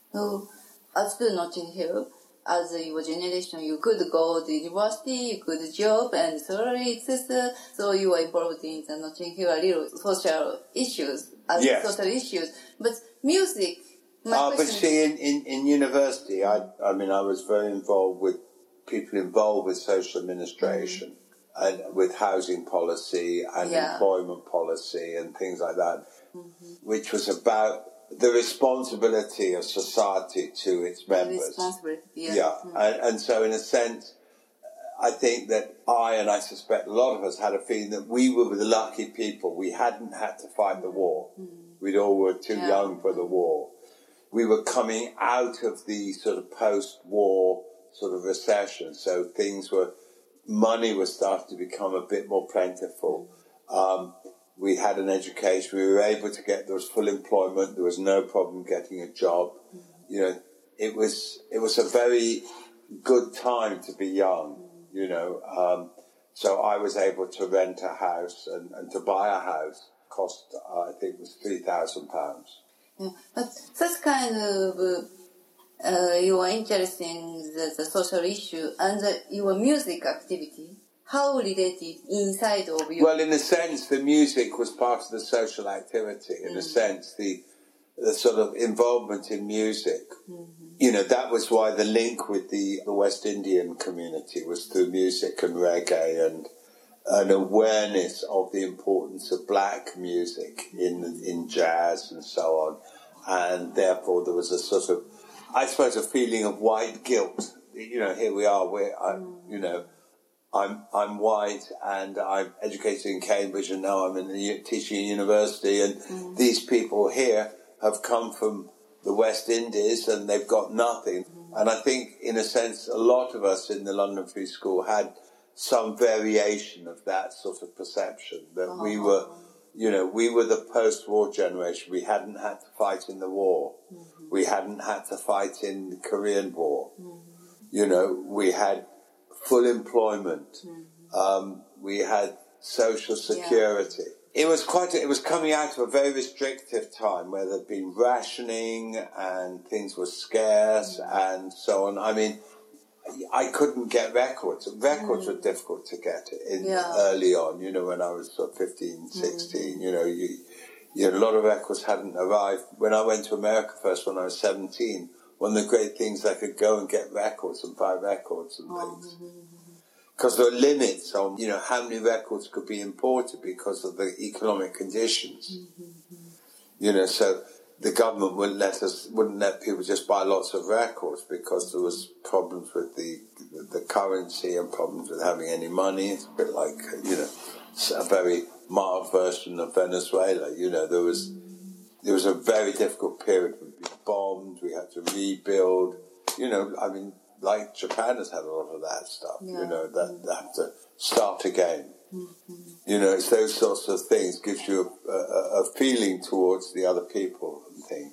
So, as to Notting Hill, as your generation, you could go to university, you could job and salary, etc. So you were involved in the Notting Hill little social issues, social issues. But music, but see, in university, I was very involved with people involved with social administration and with housing policy and employment policy and things like that, which was about the responsibility of society to its members. And so in a sense, I think that I suspect a lot of us had a feeling that we were the lucky people. We hadn't had to fight the war. We all were too young for the war. We were coming out of the sort of post-war sort of recession, so money was starting to become a bit more plentiful. We had an education. We were able to there was full employment. There was no problem getting a job. You know, it was a very good time to be young. You know, so I was able to rent a house and to buy a house. Cost I think it was £3,000. Yeah, but such kind of you are interested in the social issue and your music activity. How related inside of you? Well, in a sense, the music was part of the social activity. In a sense, the sort of involvement in music, you know, that was why the link with the West Indian community was through music and reggae and an awareness of the importance of black music in jazz and so on. And therefore, there was a sort of, I suppose, a feeling of white guilt. You know, here we are, I'm white and I'm educated in Cambridge and now I'm teaching in university and these people here have come from the West Indies and they've got nothing. And I think, in a sense, a lot of us in the London Free School had some variation of that sort of perception, that we were the post-war generation. We hadn't had to fight in the war. We hadn't had to fight in the Korean War. You know, we had full employment. We had social security. It was coming out of a very restrictive time where there'd been rationing and things were scarce and so on. I mean, I couldn't get records. Records were difficult to get early on, you know, when I was sort of 15, 16, you know, a lot of records hadn't arrived. When I went to America first when I was 17, one of the great things I could go and get records and buy records and things. Because there were limits on, you know, how many records could be imported because of the economic conditions. You know, so the government wouldn't let people just buy lots of records because there was problems with the currency and problems with having any money. It's a bit like, you know, a very mild version of Venezuela. You know, there was a very difficult period. We'd been bombed, we had to rebuild. You know, I mean, like Japan has had a lot of that stuff. You know, that they have to start again. You know, it's those sorts of things gives you a feeling towards the other people and things.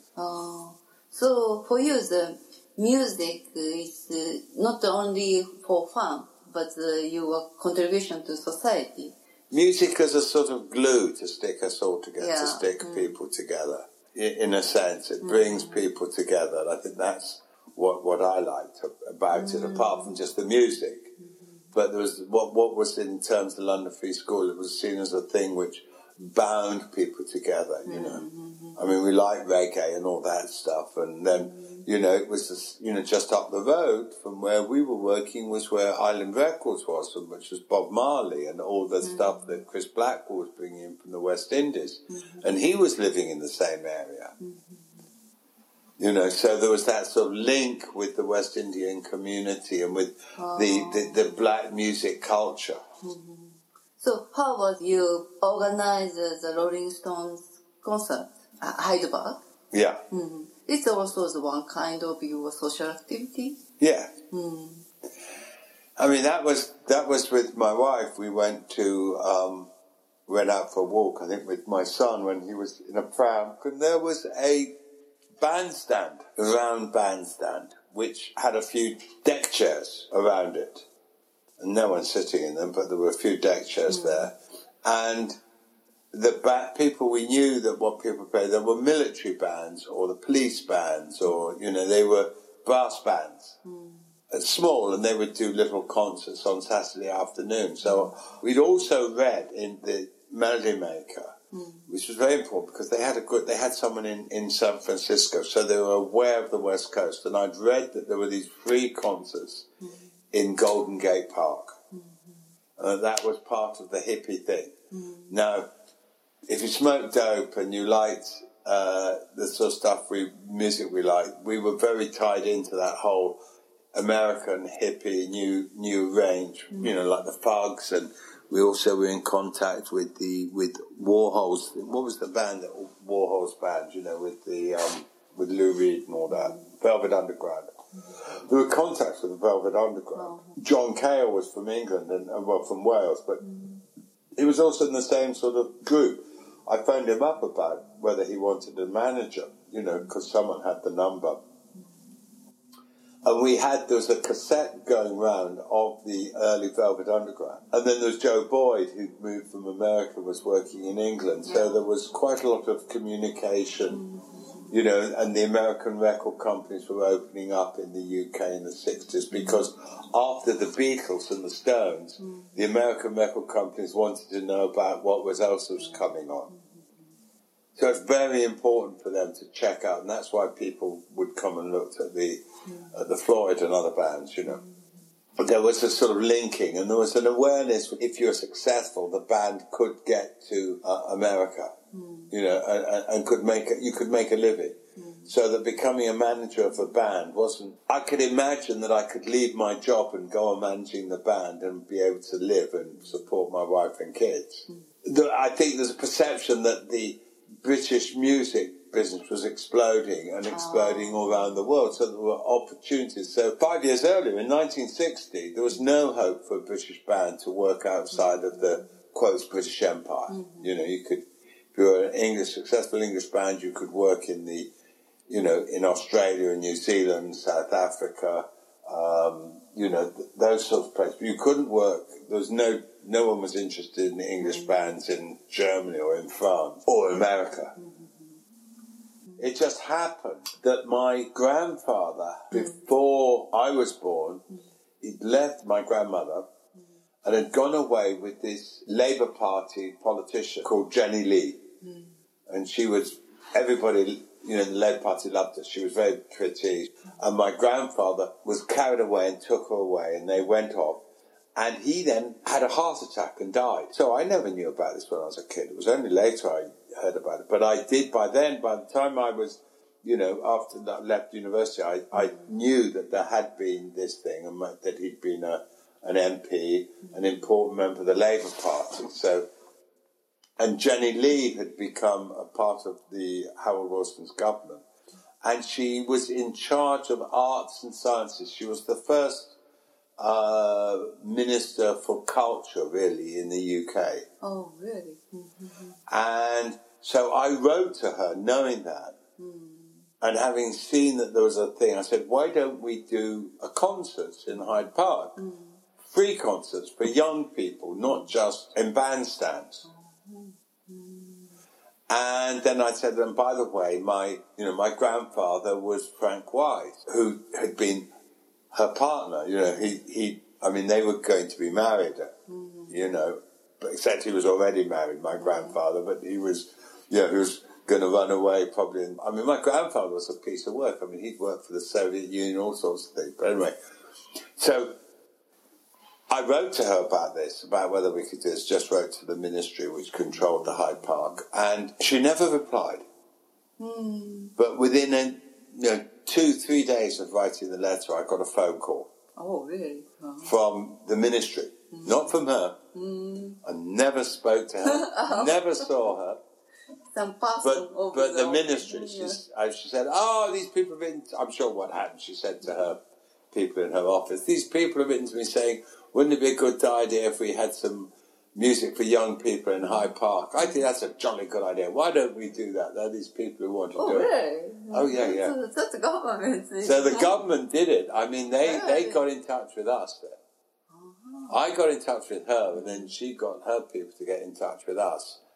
So for you, the music is not only for fun, but your contribution to society. Music is a sort of glue to stick us all together, to stick people together. In a sense, it brings people together, and I think that's what I liked about it, apart from just the music. But there was what was in terms of the London Free School, it was seen as a thing which bound people together, you know. I mean, we liked reggae and all that stuff, and then, you know, it was just, you know, just up the road from where we were working was where Island Records was, which was Bob Marley and all the stuff that Chris Blackwell was bringing in from the West Indies, and he was living in the same area. You know, so there was that sort of link with the West Indian community and with the black music culture. So how about you organize the Rolling Stones concert at Hyde Park? Yeah. It's also the one kind of your social activity? Yeah. I mean, that was with my wife. We went out for a walk, I think, with my son when he was in a pram. And there was a round bandstand, which had a few deck chairs around it. And no one sitting in them, but there were a few deck chairs there. And people we knew that what people played, there were military bands or the police bands or, they were brass bands. Small, and they would do little concerts on Saturday afternoon. So we'd also read in the Melody Maker, which was very important because they had someone in San Francisco, so they were aware of the West Coast. And I'd read that there were these free concerts in Golden Gate Park. That was part of the hippie thing. Now, if you smoked dope and you liked the sort of music we liked, we were very tied into that whole American hippie new range, like the Fugs, and we also were in contact with Warhol's. What was the band that Warhol's band? With Lou Reed and all that, Velvet Underground. There were contacts with the Velvet Underground. John Cale was from England and from Wales, but he was also in the same sort of group. I phoned him up about whether he wanted a manager, because someone had the number. And there was a cassette going round of the early Velvet Underground. And then there was Joe Boyd, who'd moved from America, was working in England. So there was quite a lot of communication, and the American record companies were opening up in the UK in the 60s because after the Beatles and the Stones, the American record companies wanted to know about what else was coming on. So it's very important for them to check out, and that's why people would come and look at the Floyd and other bands, But there was a sort of linking, and there was an awareness if you were successful, the band could get to America, and you could make a living. So that becoming a manager of a band wasn't... I could imagine that I could leave my job and go on managing the band and be able to live and support my wife and kids. I think there's a perception that the British music business was exploding all around the world, so there were opportunities. So 5 years earlier, in 1960, there was no hope for a British band to work outside of the, quotes, British Empire. If you were an successful English band, you could work in in Australia and New Zealand, South Africa, those sorts of places. But you couldn't work, there was no one was interested in English bands in Germany or in France or America. It just happened that my grandfather, before I was born, he'd left my grandmother and had gone away with this Labour Party politician called Jenny Lee. And she was, everybody, the Labour Party loved her. She was very pretty. And my grandfather was carried away and took her away, and they went off. And he then had a heart attack and died. So I never knew about this when I was a kid. It was only later I heard about it. But I did by then. By the time I was, after I left university, I knew that there had been this thing and that he'd been an MP, an important member of the Labour Party. So, and Jenny Lee had become a part of the Harold Wilson's government. And she was in charge of arts and sciences. She was the first Minister for Culture, really, in the UK. Oh, really? And so I wrote to her knowing that. And having seen that there was a thing, I said, why don't we do a concert in Hyde Park? Free concerts for young people, not just in bandstands. And then I said, and by the way, my grandfather was Frank Wise, who had been her partner. They were going to be married, but except he was already married, my grandfather, but he was going to run away probably. My grandfather was a piece of work. He'd worked for the Soviet Union, all sorts of things. But anyway, so I wrote to her about this, about whether we could do this, just wrote to the ministry which controlled the Hyde Park, and she never replied. But within 2-3 days of writing the letter, I got a phone call. Oh, really? From the ministry, not from her. I never spoke to her, never saw her. Some person but the ministry, she said, these people have been, I'm sure what happened, she said to her people in her office, these people have written to me saying, wouldn't it be a good idea if we had some music for young people in Hyde Park? I think that's a jolly good idea. Why don't we do that? There are these people who want to do it. Oh, yeah. So that's the government. So the government did it. They got in touch with us then. I got in touch with her, and then she got her people to get in touch with us.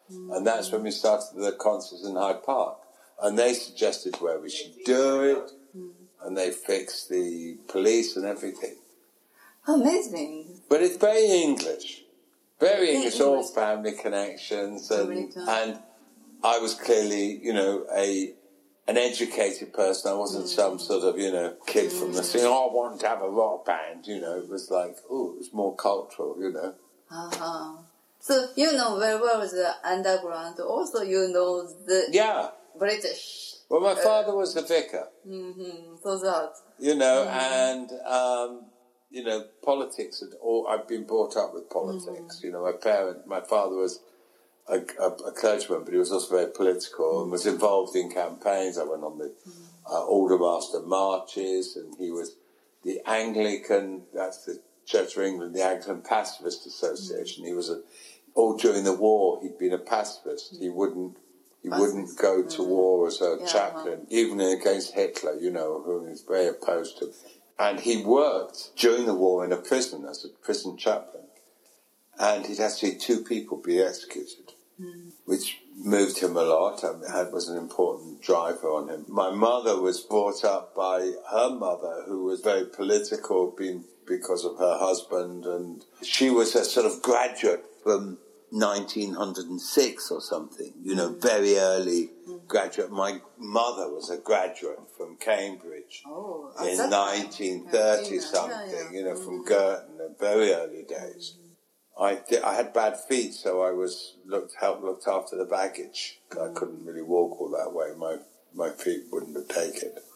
And that's when we started the concerts in Hyde Park. And they suggested where we should do it, and they fixed the police and everything. Amazing. But it's very English. Very English, all family connections. And I was clearly, you know, an educated person. I wasn't some sort of, you know, kid from the scene. Oh, I want to have a rock band, you know. It was like, oh, it was more cultural, you know. Uh-huh. So you know very well the underground. Also, you know the British. Well, my father was a vicar. So that. You know, and, you know, politics. I've been brought up with politics. You know, my father was a clergyman, but he was also very political and was involved in campaigns. I went on the Aldermaster marches, and he was the Anglican, that's the Church of England, the Anglican Pacifist Association. He was all during the war, he'd been a pacifist. He wouldn't go to war as a chaplain, even against Hitler, you know, whom he was very opposed to. And he worked during the war in a prison as a prison chaplain. And he'd had to see 2 people be executed, which moved him a lot. I mean, it was an important driver on him. My mother was brought up by her mother, who was very political, because of her husband. And she was a sort of graduate from 1906 or something, you know, very early graduate. My mother was a graduate from Cambridge in 1930 something, you know, from Girton, in very early days. I had bad feet, so I was looked after the baggage. I couldn't really walk all that way. My feet wouldn't have taken it.